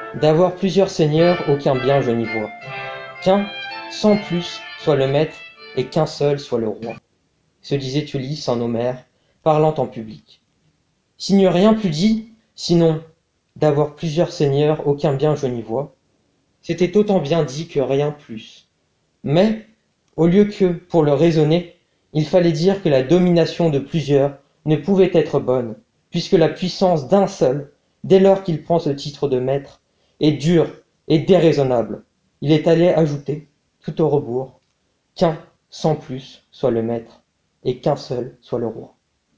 D'avoir plusieurs seigneurs, aucun bien je n'y vois. Qu'un, sans plus, soit le maître, et qu'un seul soit le roi, se disait Ulysse en Homère, parlant en public. S'il n'y eût rien plus dit, sinon d'avoir plusieurs seigneurs, aucun bien je n'y vois, c'était autant bien dit que rien plus. Mais, au lieu que, pour le raisonner, il fallait dire que la domination de plusieurs ne pouvait être bonne, puisque la puissance d'un seul, dès lors qu'il prend ce titre de maître, est dure et déraisonnable. Il est allé ajouter, tout au rebours, qu'un, sans plus, soit le maître, et qu'un seul soit le roi.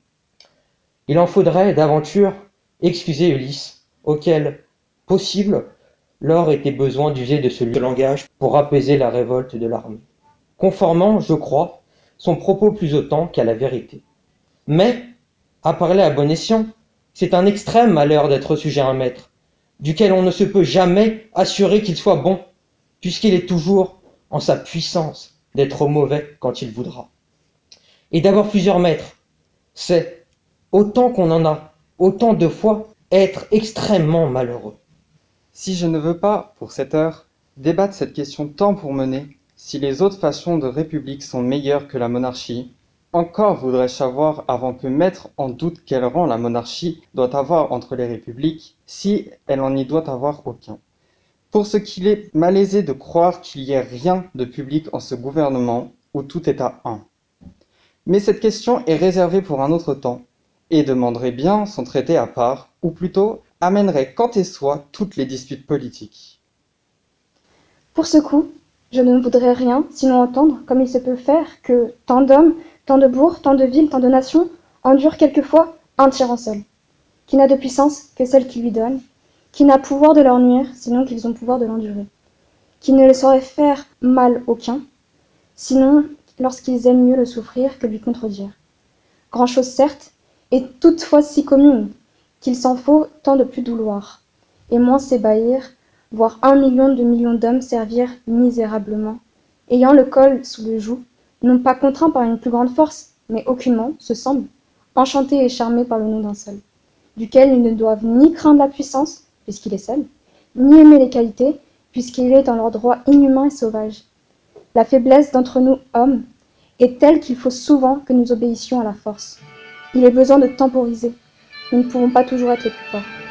Il en faudrait, d'aventure, excuser Ulysse, auquel, possible, lors était besoin d'user de ce langage pour apaiser la révolte de l'armée, conformant, je crois, son propos plus autant qu'à la vérité. Mais, à parler à bon escient, c'est un extrême malheur d'être sujet à un maître, duquel on ne se peut jamais assurer qu'il soit bon, puisqu'il est toujours en sa puissance d'être mauvais quand il voudra. Et d'avoir plusieurs maîtres, c'est, autant qu'on en a, autant de fois, être extrêmement malheureux. Si je ne veux pas, pour cette heure, débattre cette question tant pour mener si les autres façons de république sont meilleures que la monarchie, encore voudrais-je savoir, avant que mettre en doute quel rang la monarchie doit avoir entre les républiques, si elle en y doit avoir aucun. Pour ce qu'il est malaisé de croire qu'il y ait rien de public en ce gouvernement où tout est à un. Mais cette question est réservée pour un autre temps, et demanderait bien son traité à part, ou plutôt amènerait quant et soi toutes les disputes politiques. Pour ce coup, je ne voudrais rien, sinon entendre, comme il se peut faire, que tant d'hommes, tant de bourgs, tant de villes, tant de nations endurent quelquefois un tyran seul, qui n'a de puissance que celle qui lui donne, qui n'a pouvoir de leur nuire, sinon qu'ils ont pouvoir de l'endurer, qui ne le saurait faire mal aucun, sinon lorsqu'ils aiment mieux le souffrir que lui contredire. Grand-chose certes, et toutefois si commune, qu'il s'en faut tant de plus douloir, et moins s'ébahir, voir 1 million d'hommes servir misérablement, ayant le col sous le joug, non pas contraints par une plus grande force, mais aucunement, se semble, enchantés et charmés par le nom d'un seul, duquel ils ne doivent ni craindre la puissance, puisqu'il est seul, ni aimer les qualités, puisqu'il est dans leur droit inhumain et sauvage. La faiblesse d'entre nous hommes est telle qu'il faut souvent que nous obéissions à la force. Il est besoin de temporiser. Nous ne pouvons pas toujours être les plus forts.